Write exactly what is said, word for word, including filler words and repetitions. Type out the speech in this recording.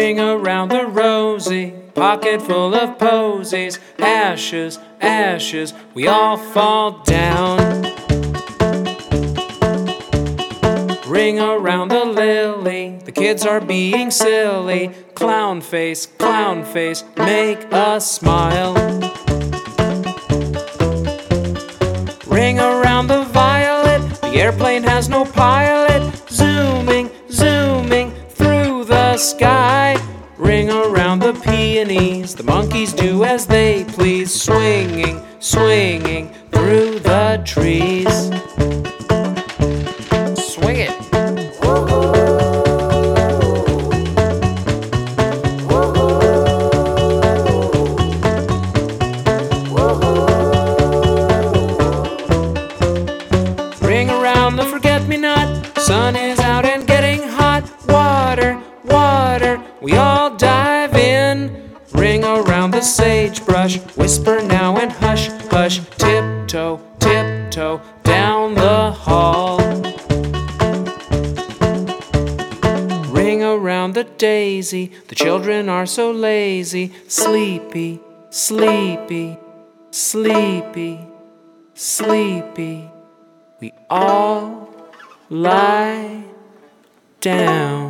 Ring around the rosy, pocket full of posies. Ashes, ashes, we all fall down. Ring around the lily, the kids are being silly. Clown face, clown face, make us smile. Ring around the violet, the airplane has no pilot. Zooming, zooming through the sky. Ring around the peonies, the monkeys do as they please. Swinging, swinging through the trees. Swing it. Ring around the forget-me-not, sun is out and getting hot. Water, water, we all dive in. Ring around the sagebrush, whisper now and hush, hush. Tiptoe, tiptoe down the hall. Ring around the daisy, the children are so lazy. Sleepy, sleepy, sleepy, sleepy. We all lie down.